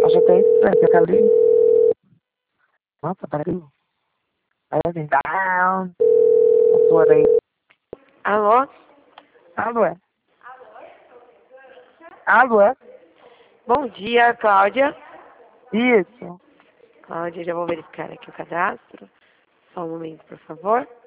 Acho até estranho, porque ali... Nossa, peraí. Aí, down. A sua daí. Alô? Alô, é? Alô, é? Bom dia, Cláudia. Isso. Cláudia, já vou verificar aqui o cadastro. Só um momento, por favor.